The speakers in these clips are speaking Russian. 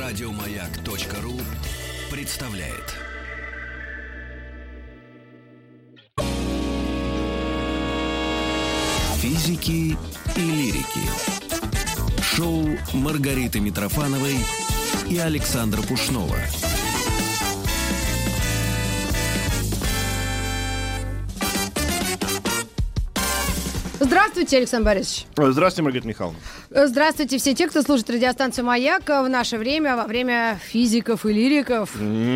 Радиомаяк.ру представляет. Физики и лирики. Шоу Маргариты Митрофановой и Александра Пушнова. Здравствуйте, Александр Борисович. Здравствуйте, Маргарита Михайловна. Здравствуйте все те, кто слушает радиостанцию «Маяк» в наше время, во время физиков и лириков.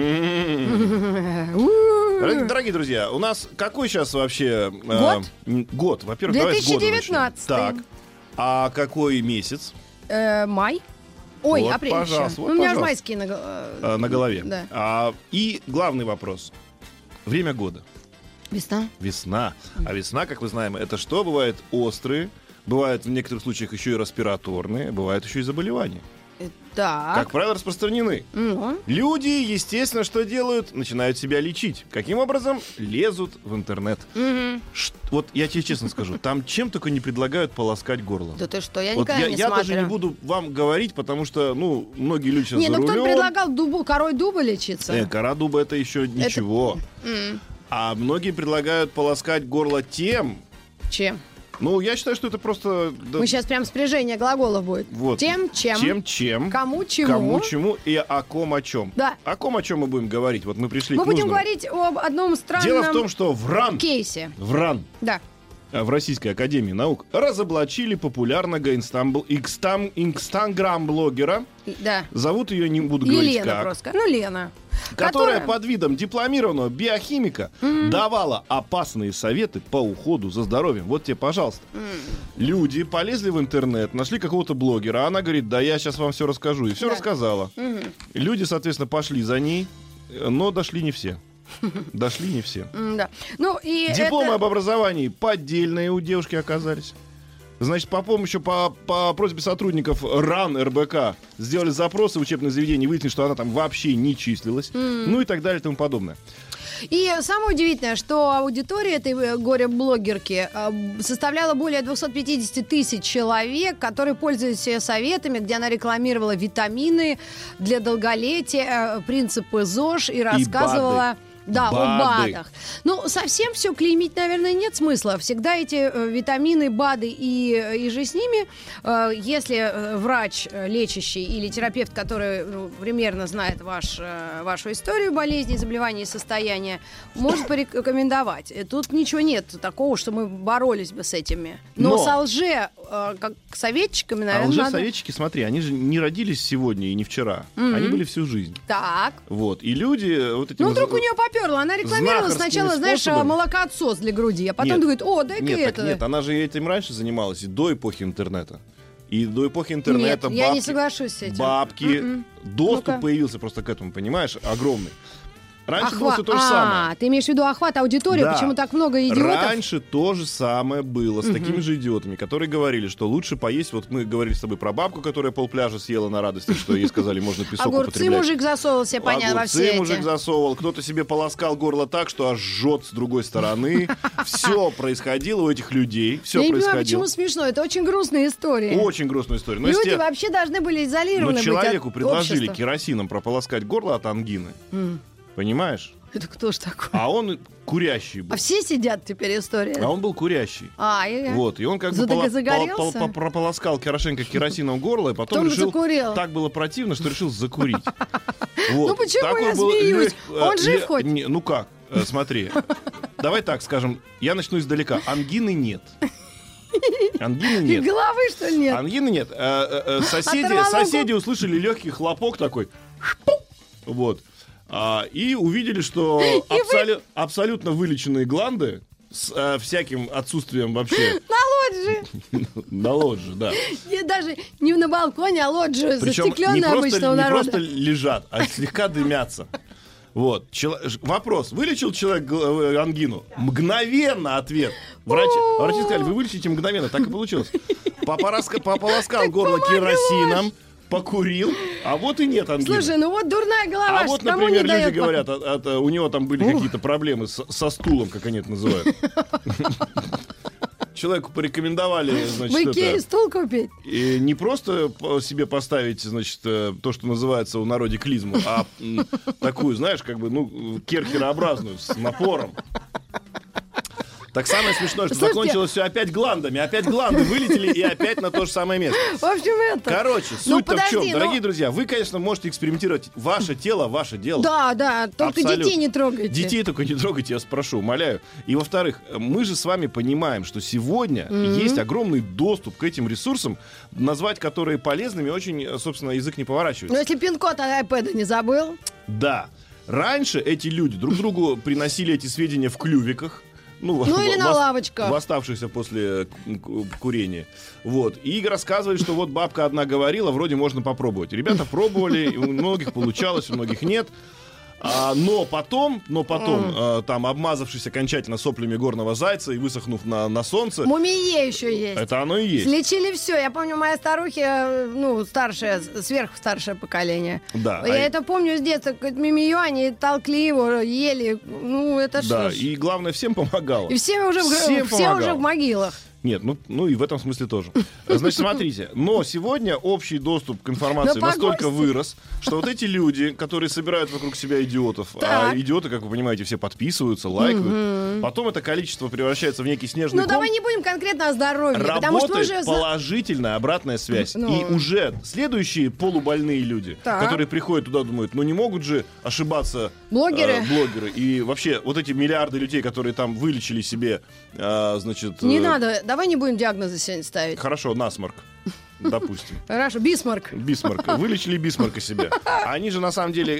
Дорогие друзья, у нас какой сейчас вообще... Год? Год. Во-первых, 2019. Так. А какой месяц? Май. Ой, Вот, апрель пожалуйста, еще. вот, У меня же пожалуйста. майские На голове. Да. И главный вопрос. Время года. Весна. Весна. А весна, как мы знаем, это что? Бывают острые, бывают в некоторых случаях еще и респираторные, бывают еще и заболевания. Так. Как правило, распространены. Ну. Люди, естественно, что делают? Начинают себя лечить. Каким образом? Лезут в интернет. Вот я тебе честно скажу, там чем только не предлагают полоскать горло. Да ты что, я Вот никогда не я смотрю. даже не буду вам говорить, потому что, многие люди сейчас Не, за ну кто-то рулем. предлагал корой дуба лечиться. Кора дуба это еще ничего. А многие предлагают полоскать горло тем. Чем? Я считаю, что это просто... Мы сейчас прям спряжение глаголов будет. Вот. Тем, чем. Чем. Кому, чему. Кому, чему и о ком, о чем. Да. О ком, о чем мы будем говорить? Вот мы пришли Мы к будем нужному. говорить об одном странном Дело в том, что в РАН, кейсе. в Российской академии наук разоблачили популярного инстаграм-блогера. Да. Зовут ее, не буду говорить Елена как. просто. Лена. Которая под видом дипломированного биохимика давала опасные советы по уходу за здоровьем. Вот тебе, пожалуйста. Люди полезли в интернет, нашли какого-то блогера, а она говорит, да я сейчас вам все расскажу. И все рассказала. Люди, соответственно, пошли за ней, но дошли не все. Дошли не все. Да. Дипломы об образовании поддельные у девушки оказались. Значит, по просьбе сотрудников РАН РБК сделали запросы в учебное заведение, выяснили, что она там вообще не числилась, и так далее и тому подобное. И самое удивительное, что аудитория этой горе-блогерки составляла более 250 тысяч человек, которые пользовались ее советами, где она рекламировала витамины для долголетия, принципы ЗОЖ и рассказывала... Да, о БАДах. Совсем все клеймить, наверное, нет смысла. Всегда эти витамины, БАДы и же с ними, если врач лечащий или терапевт, который примерно знает вашу историю болезни, заболевания и состояния, может порекомендовать. Тут ничего нет такого, что мы боролись бы с этими. Но со как советчиками, наверное, лжесоветчики, смотри, они же не родились сегодня и не вчера. Они были всю жизнь. Так. Вот. И люди... вот эти вдруг у нее поперла. Она рекламировала сначала, молокоотсос для груди, а потом говорит, дай-ка это. Нет, она же этим раньше занималась, и до эпохи интернета. И до эпохи интернета я не соглашусь с этим. Бабки. Доступ появился просто к этому, понимаешь, огромный. Раньше было все то же самое. Ты имеешь в виду охват аудитории? Да. Почему так много идиотов? Раньше то же самое было с такими же идиотами, которые говорили, что лучше поесть. Вот мы говорили с тобой про бабку, которая полпляжа съела на радости, что ей сказали, можно песок употреблять. Огурцы мужик засовывал себе, понятно, во все эти. Огурцы мужик засовывал. Кто-то себе полоскал горло так, что аж жжет с другой стороны. Все происходило у этих людей. Все происходило. Я не понимаю, почему смешно. Это очень грустная история. Очень грустная история. Люди вообще должны были изолированы быть от человеку предложили общества. керосином прополоскать горло от ангины. Это Понимаешь? кто ж такой? А он курящий был. А все сидят теперь история? А он был курящий. Вот, и он как бы прополоскал хорошенько керосином горло, и потом решил... закурил. Так было противно, что решил закурить. Почему я смеюсь? Он жив хоть? Ну как, смотри. Давай так скажем, я начну издалека. Ангины нет. Ангины нет. Головы, что ли, нет? Ангины нет. Соседи услышали легкий хлопок такой. Вот. И увидели, что абсолютно вылеченные гланды с всяким отсутствием вообще... На лоджии, да. Даже не на балконе, а лоджия застекленная обычного народа. Не просто лежат, а слегка дымятся. Вот. Вопрос. Вылечил человек ангину? Мгновенно ответ. Врачи сказали, вы вылечите мгновенно. Так и получилось. Пополоскал горло керосином, покурил, а вот и нет ангины. Слушай, дурная голова, а вот, например, люди говорят, у него там были какие-то проблемы со стулом, как они это называют. человеку порекомендовали, значит, В Икее стул купить? и не просто себе поставить, значит, то, что называется у народе клизму, а такую, знаешь, как бы, ну, керхерообразную, с напором. Так самое смешное, что закончилось все опять гландами. Опять гланды вылетели и опять на то же самое место. В общем, это... Короче, суть-то в чем? Дорогие друзья, вы, конечно, можете экспериментировать. Ваше тело, ваше дело. Да, только Абсолютно. детей не трогайте. Детей только не трогайте, я спрошу, умоляю. И, во-вторых, мы же с вами понимаем, что сегодня есть огромный доступ к этим ресурсам, назвать которые полезными очень, собственно, язык не поворачивается. Но если пин-код от iPad не забыл... Да. Раньше эти люди друг другу приносили эти сведения в клювиках. Ну, или на лавочках. Восставшихся после курения. Вот. И рассказывали, что вот бабка одна говорила, вроде можно попробовать. Ребята пробовали, у многих получалось, у многих нет. Но потом, там, обмазавшись окончательно соплями горного зайца и высохнув на солнце... Мумие еще есть. Это оно и есть. Слечили все. Я помню, моя старухи, ну, старшее, сверхстаршее поколение. Да. Я это помню с детства. Мимию, они толкли его, ели. Ну, это что Да, ж. и главное, всем помогало. И все уже в могилах. Нет, ну и в этом смысле тоже. Значит, смотрите, но сегодня общий доступ к информации настолько вырос, что вот эти люди, которые собирают вокруг себя идиотов, а идиоты, как вы понимаете, все подписываются, лайкают, потом это количество превращается в некий снежный ком. Ну давай не будем конкретно о здоровье, потому что мы Работает положительная обратная связь. И уже следующие полубольные люди, которые приходят туда, думают, ну не могут же ошибаться блогеры. И вообще вот эти миллиарды людей, которые там вылечили себе, значит... Не надо, давай не будем диагнозы сегодня ставить. Хорошо, насморк. Допустим. Хорошо, Бисмарк. Вылечили Бисмарка себе. Они же на самом деле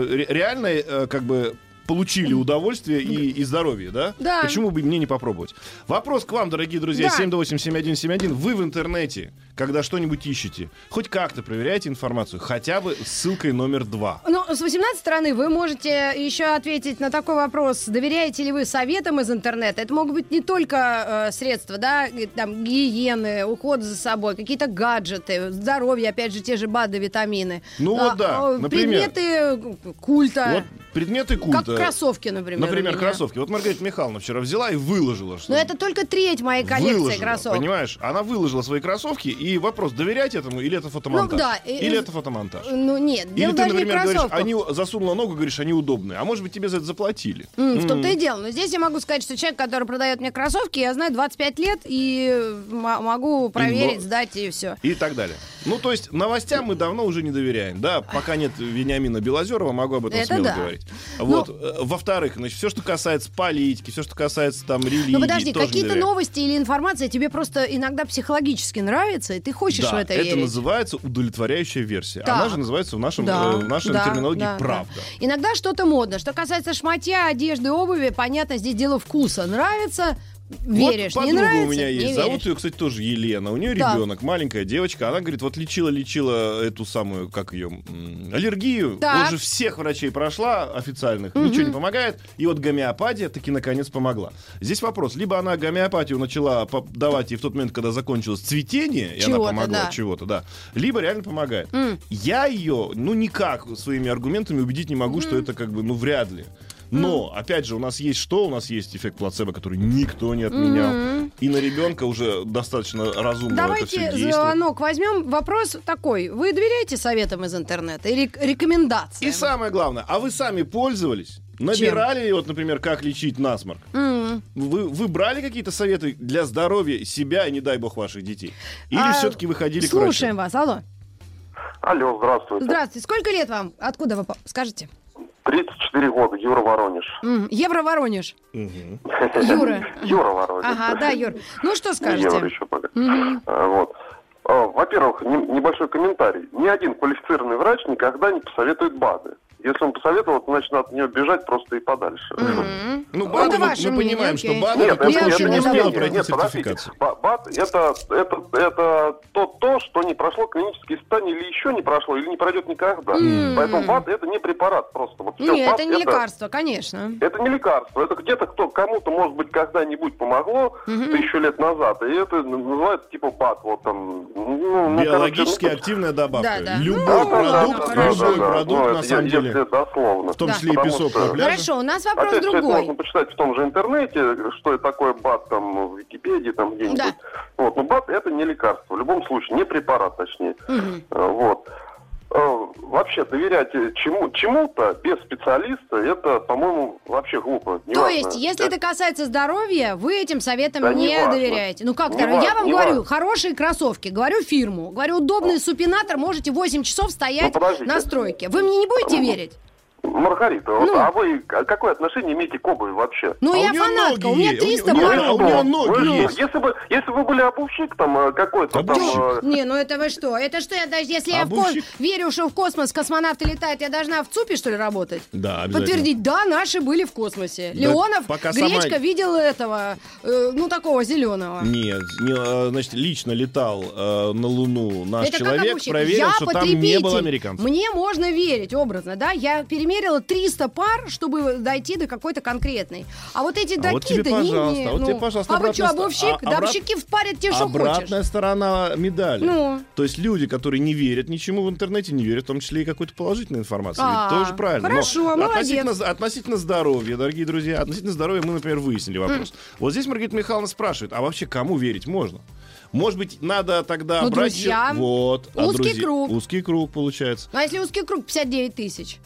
реально как бы получили удовольствие и здоровье, да? Да. Почему бы мне не попробовать? Вопрос к вам, дорогие друзья. 728-7171. Вы в интернете, когда что-нибудь ищете, хоть как-то проверяете информацию, хотя бы ссылкой номер 2. Ну, с 18 стороны вы можете еще ответить на такой вопрос. Доверяете ли вы советам из интернета? Это могут быть не только средства, да, там, гигиены, уход за собой, какие-то гаджеты, здоровье, опять же, те же БАДы, витамины. Ну вот да, например. Предметы культа. Вот предметы культа. Как кроссовки, например. Например, кроссовки. Вот Маргарита Михайловна вчера взяла и выложила. Что но это только треть моей коллекции кроссовок. Понимаешь? Она выложила свои кроссовки, и вопрос, доверять этому или это фотомонтаж? Ну, да, или это фотомонтаж? Ну нет, или ты, например, говоришь, они засунула ногу, говоришь, они удобные. А может быть, тебе за это заплатили? В том-то и дело. Но здесь я могу сказать, что человек, который продает мне кроссовки, я знаю 25 лет, и могу проверить, сдать и все. И так далее. Ну, то есть, новостям мы давно уже не доверяем. Да, пока нет Вениамина Белозерова, могу об этом смело говорить. Вот. Во-вторых, значит, все, что касается политики, все, что касается там религии. Ну, подожди, какие-то новости или информация тебе просто иногда психологически нравится, и ты хочешь в это верить. Это называется удовлетворяющая версия. Да. Она же называется в нашей терминологии правда. Иногда что-то модно. Что касается шматья, одежды, обуви, понятно, здесь дело вкуса. Нравится, веришь, вот не нравится, подруга у меня есть, зовут ее, кстати, тоже Елена. У нее ребенок, маленькая девочка. Она говорит, вот лечила эту самую, как ее, аллергию. Вот же всех врачей прошла официальных, ничего не помогает. И вот гомеопатия таки наконец помогла. Здесь вопрос, либо она гомеопатию начала давать ей в тот момент, когда закончилось цветение, и она помогла от чего-то, да. Либо реально помогает. Я ее, никак своими аргументами убедить не могу, что это как бы, вряд ли. Но, опять же, у нас есть что? У нас есть эффект плацебо, который никто не отменял. И на ребенка уже достаточно разумно это все действует. Давайте звонок возьмем. Вопрос такой. Вы доверяете советам из интернета или рекомендациям? И самое главное, а вы сами пользовались? Набирали, вот, например, как лечить насморк? Вы брали какие-то советы для здоровья себя и, не дай бог, ваших детей? Или все-таки выходили к врачу? Слушаем вас. Алло. Алло, здравствуйте. Здравствуйте. Сколько лет вам? Откуда вы скажете? 34 года, Юра Воронеж. Евро-Воронеж. Юра. Юра Воронеж. Ага, да, Юр. Ну, что скажете? Евро еще пока. Вот. Во-первых, небольшой комментарий. Ни один квалифицированный врач никогда не посоветует БАДы. Если он посоветовал, то значит надо от нее бежать просто и подальше. Ну, БАДы, мы понимаем, что БАДы это то, что еще не успело пройти сертификацию. БАД это то, что не прошло клинические испытания или еще не прошло, или не пройдет никогда. Поэтому БАД это не препарат просто. Нет, это не лекарство, конечно. Это не лекарство. Это где-то кому-то, может быть, когда-нибудь помогло 1000 лет назад, и это называется типа БАД. Вот там. Биологически активная добавка. Любой продукт, на самом деле, числе. если дословно. В том Да. числе и Потому песок что- на пляже. Хорошо, у нас вопрос Опять же, это другой. можно почитать в том же интернете, что это такое БАД там в Википедии, там где-нибудь. Да. Вот. Но БАД это не лекарство, в любом случае, не препарат, точнее. Вот. Вообще доверять чему-то без специалиста, это, по-моему, вообще глупо. То Неважно. есть, если это касается здоровья, вы этим советам Да не неважно. доверяете. Ну как, Неважно, я вам неважно. говорю, хорошие кроссовки, говорю фирму, говорю, удобный супинатор, можете 8 часов стоять подождите. на стройке. Вы мне не будете верить? Маргарита, вот, Ну. а вы какое отношение имеете к обуви вообще? Ну, А я у неё фанатка, у ноги меня есть, 300 у неё- пар. а у неё ноги Вы что, есть. если вы были обувщик там какой-то там... Обувщик? Не, ну это вы что? Это что, я даже, если я Обувщик? верю, что в космос космонавты летают, я должна в ЦУПе, что ли, работать? Да, обязательно. Подтвердить, да, наши были в космосе. Да, Леонов, пока Гречка сама- видел этого, такого зеленого. Нет, значит, лично летал на Луну наш Это как человек, обувщик. проверил, Я что там не потребитель. было американцев. Мне можно верить, образно, да? Я перемерила 300 пар, чтобы дойти до какой-то конкретной. А вот эти А вот тебе, докиды, пожалуйста, а вот тебе, пожалуйста, А вы что, обратная обувщик? ст- а- Да обрат- обувщики впарят тебе, что Обратная хочешь. сторона медали. Ну. То есть люди, которые не верят ничему в интернете, не верят в том числе и какой-то положительной информации. Ведь тоже правильно. хорошо, Но молодец. относительно здоровья, дорогие друзья, относительно здоровья мы, например, выяснили вопрос. Вот здесь Маргарита Михайловна спрашивает, а вообще кому верить можно? Может быть, надо тогда Ну, брать... друзья. Вот. Узкий круг. Узкий круг, получается. А если узкий круг 59 тысяч?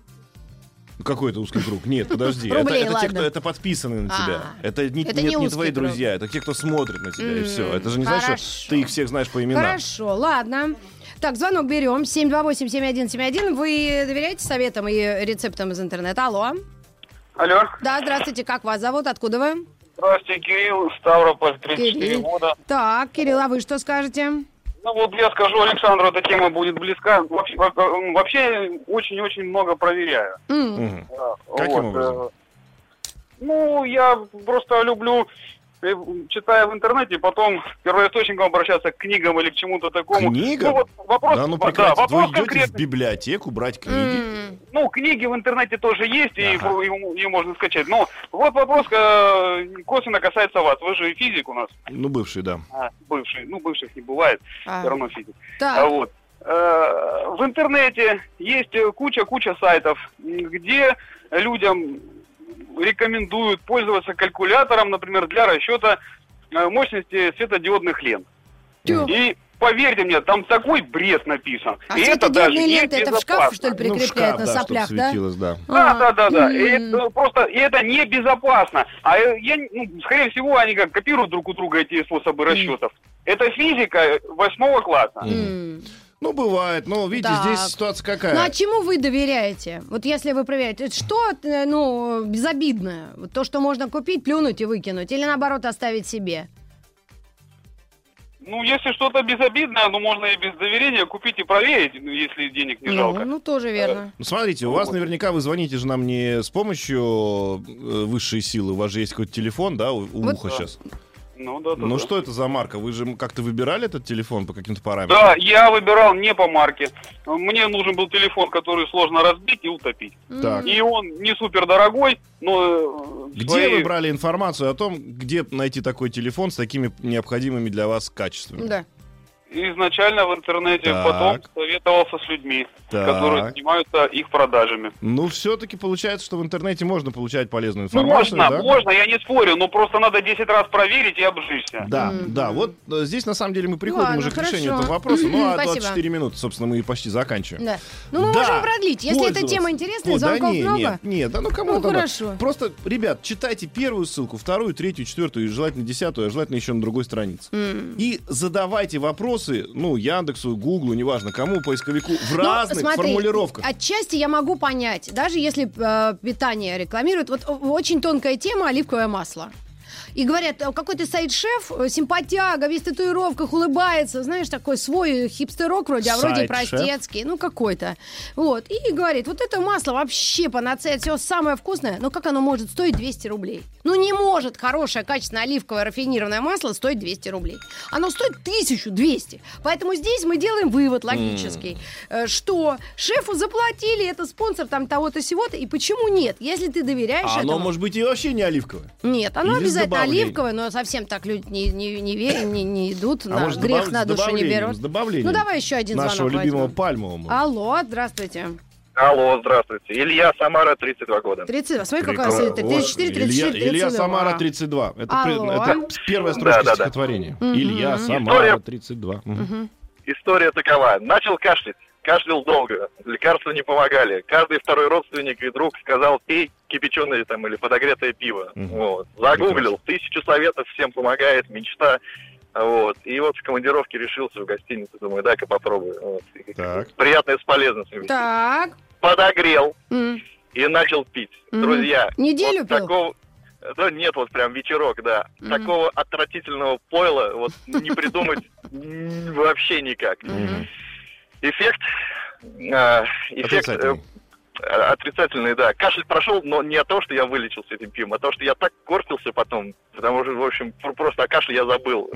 Какой это узкий круг? Нет, подожди. Рублей, это те, ладно. кто это подписаны на тебя. Это не это не твои узкий круг. друзья, это те, кто смотрит на тебя, и все. Это же не значит, хорошо. что ты их всех знаешь по именам. Хорошо, ладно. Так, звонок берем. 728-7171. Вы доверяете советам и рецептам из интернета? Алло. Алло. Да, здравствуйте. Как вас зовут? Откуда вы? Здравствуйте, Кирилл, Ставрополь, 34 Кирилл. года. Так, Кирилл, а вы что скажете? Ну вот я скажу Александру, эта тема будет близка. Вообще очень-очень много проверяю. М. Каким образом? Ну, я просто люблю, читая в интернете, потом первоисточником обращаться к книгам или к чему-то такому. Книгам? Ну, вот вопрос, Да, ну да, прекратите. вопрос Вы идете в конкретный. библиотеку брать книги. М. Ну, книги в интернете тоже есть, и Ага. ее можно скачать. Но вот вопрос косвенно касается вас. Вы же физик у нас, Ну, бывший, да. бывший. Ну, бывших не бывает, А. все равно физик. Так. Вот. В интернете есть куча сайтов, где людям рекомендуют пользоваться калькулятором, например, для расчета мощности светодиодных лент. Тю. И поверьте мне, там такой бред написан. А и это даже светодиодные ленты это в шкаф, небезопасно. что ли, Ну, в прикрепляют шкаф, на да, чтоб соплях, да? светилось, да. Да. И М. это просто и это небезопасно. А скорее всего, они как копируют друг у друга эти способы расчетов. Это физика 8 класса. М. Ну, бывает. Но, видите, Так. здесь ситуация какая. Ну, а чему вы доверяете? Вот если вы проверяете, это что, безобидное? Вот то, что можно купить, плюнуть и выкинуть? Или, наоборот, оставить себе? Ну, если что-то безобидное, ну, можно и без доверения купить и проверить, если денег не жалко. Ну, тоже верно. Ну, смотрите, у вас наверняка вы звоните же нам не с помощью высшей силы. У вас же есть какой-то телефон, да, у Вот. уха сейчас. Ну, да. Ну, что это за марка? Вы же как-то выбирали этот телефон по каким-то параметрам? Да, я выбирал не по марке. Мне нужен был телефон, который сложно разбить и утопить. Так. И он не супер дорогой, но... Где вы брали информацию о том, где найти такой телефон с такими необходимыми для вас качествами? Да. Изначально в интернете, Так. потом советовался с людьми, Так. которые занимаются их продажами. Ну, все-таки получается, что в интернете можно получать полезную Ну, информацию, да? можно, я не спорю, но просто надо 10 раз проверить и обжечься. Да, да, вот здесь на самом деле мы приходим Ладно, уже к решению хорошо. этого вопроса. Ну, а Спасибо. 24 минуты, собственно, мы и почти заканчиваем. Да. Ну, мы Да, можем продлить. Если эта пользоваться. тема интересная, О, да звонков не, много. Нет, да ну кому Ну, там надо? хорошо. Просто, ребят, читайте первую ссылку, вторую, третью, четвертую, и желательно 10-ю, а желательно еще на другой странице. И задавайте вопросы, ну, Яндексу, Гуглу, неважно кому, поисковику, в Ну, разных смотри, формулировках. Отчасти я могу понять, даже если питание рекламируют. Вот очень тонкая тема — оливковое масло. И говорят, какой-то сайт-шеф, симпатяга, весь в татуировках, улыбается, знаешь, такой свой хипстерок вроде, а вроде и Сайт-шеф? простецкий, ну какой-то. Вот, и говорит, вот это масло вообще панацея, все самое вкусное, но как оно может стоить 200 рублей? Ну не может хорошее, качественное оливковое рафинированное масло стоить 200 рублей. Оно стоит 1200. Поэтому здесь мы делаем вывод логический, что шефу заплатили, это спонсор там того-то сего-то, и почему нет? Если ты доверяешь А оно этому... может быть и вообще не оливковое. Нет, оно Или с обязательно добавлением. оливковое, но совсем так люди не идут, А на может, грех с на душу не добавлением, берут. с добавлением Ну, давай еще один нашего звонок любимого возьмем. пальмового. Алло, здравствуйте. Алло, здравствуйте. Илья, Самара, 32 года. 32. Смотри, какая связь. 34, 34, 32. Илья Самара, 32. Это первая строчка стихотворения. Илья Самара, 32. История такова. Начал кашлять. Кашлял долго. Лекарства не помогали. Каждый второй родственник и друг сказал: пей кипяченое там или подогретое пиво. Вот. Загуглил. 1000 советов, всем помогает, мечта. Вот. И вот в командировке решился в гостиницу. Думаю, дай-ка попробую. Вот. Приятное с полезным. Так. Подогрел и начал пить. Друзья. Неделю вот пил? Такого... Да нет, вот прям вечерок, да. Такого отвратительного пойла вот не придумать вообще никак. Эффект отрицательный, да. Кашель прошел, но не от того, что я вылечился этим пивом, а от того, что я так корчился потом, потому что, в общем, просто о кашле я забыл.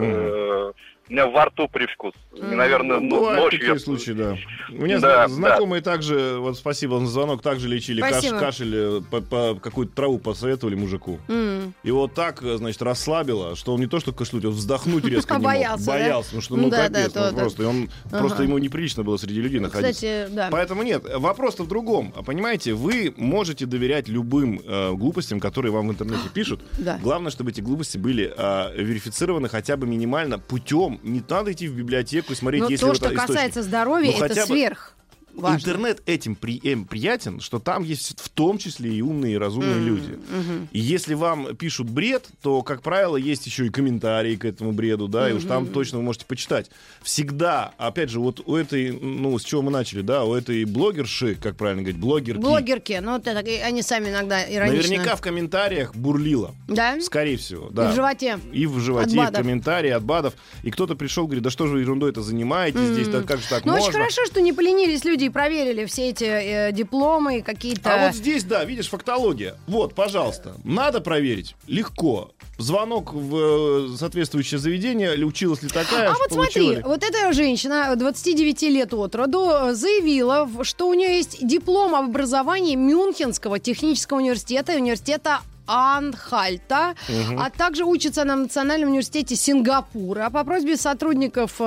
У меня во рту привкус. И, наверное, ночью... такие случаи, да. У меня знакомые также, вот спасибо за звонок, также лечили кашель, по какую-то траву посоветовали мужику. И вот так, значит, расслабило, что он не то, что кашлять, он вздохнуть резко не мог. Боялся, потому что, капец, просто. И он просто ему неприлично было среди людей находиться. Кстати, да. Поэтому нет, вопрос-то в другом. Понимаете, вы можете доверять любым глупостям, которые вам в интернете пишут. Главное, чтобы эти глупости были верифицированы хотя бы минимально путем. Не надо идти в библиотеку и смотреть, если то, что касается здоровья, это сверх. Важно. Интернет этим приятен, что там есть в том числе и умные, и разумные люди. И если вам пишут бред, то, как правило, есть еще и комментарии к этому бреду, да, и уж там точно вы можете почитать. Всегда, опять же, вот у этой, с чего мы начали, да, у этой блогерши, как правильно говорить, блогерки, они сами иногда иронично. Наверняка в комментариях бурлило. Да? Скорее всего, да. И в животе. И в животе, и в комментарии от БАДов. И кто-то пришел, говорит: да что же вы ерундой это занимаетесь здесь, да как же так можно? Очень хорошо, что не поленились люди и проверили все эти дипломы какие-то. А вот здесь, да, видишь, фактология. Вот, пожалуйста, надо проверить. Легко. Звонок в соответствующее заведение, училась ли такая, А вот смотри, вот эта женщина, 29 лет от роду, заявила, что у нее есть диплом об образовании Мюнхенского технического университета и университета Анхальта, а также учится на Национальном университете Сингапура. По просьбе сотрудников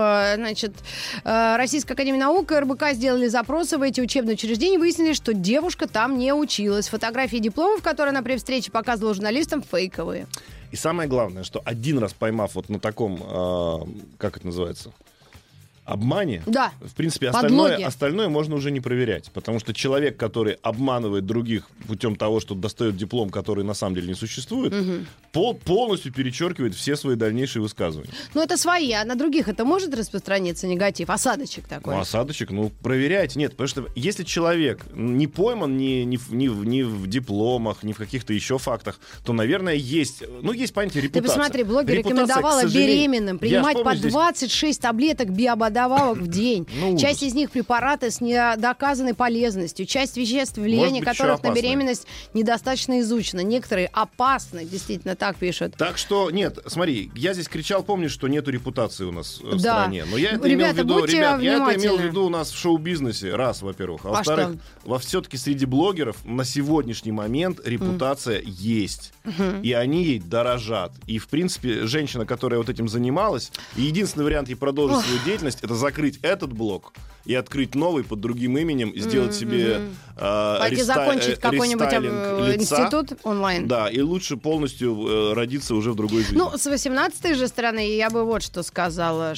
Российской академии наук и РБК сделали запросы в эти учебные учреждения и выяснили, что девушка там не училась. Фотографии дипломов, которые она при встрече показывала журналистам, фейковые. И самое главное, что один раз поймав вот на таком, как это называется, обмане, да. В принципе, остальное можно уже не проверять. Потому что человек, который обманывает других путем того, что достает диплом, который на самом деле не существует, полностью перечеркивает все свои дальнейшие высказывания. Ну, это свои, а на других это может распространиться негатив? Осадочек такой? Осадочек, проверяйте. Нет, потому что если человек не пойман ни в дипломах, ни в каких-то еще фактах, то, наверное, есть понятие репутации. Ты посмотри, блогер рекомендовала беременным принимать по 26 таблеток биободавок в день. Часть из них препараты с недоказанной полезностью. Часть веществ, влияние которых на беременность недостаточно изучено. Некоторые опасны, действительно, так пишут. Так что, нет, смотри, я здесь кричал, помнишь, что нету репутации у нас в стране. Но я это имел в виду у нас в шоу-бизнесе, раз, во-первых. А во-вторых, все-таки среди блогеров на сегодняшний момент репутация есть. И они ей дорожат. И, в принципе, женщина, которая вот этим занималась, единственный вариант ей продолжить свою деятельность — это закрыть этот блок и открыть новый под другим именем, и сделать себе пойти закончить какой-нибудь институт онлайн. Да, и лучше полностью родиться уже в другой жизни. С 18-й же стороны я бы вот что сказала,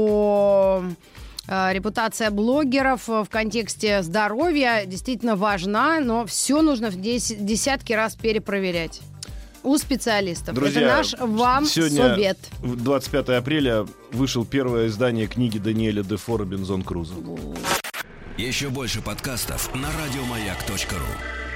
что репутация блогеров в контексте здоровья действительно важна, но все нужно в десятки раз перепроверять. У специалистов. Друзья, это наш вам совет. 25 апреля вышло первое издание книги Даниэля Дефо «Робинзон Крузо». Еще больше подкастов на радиомаяк.ру.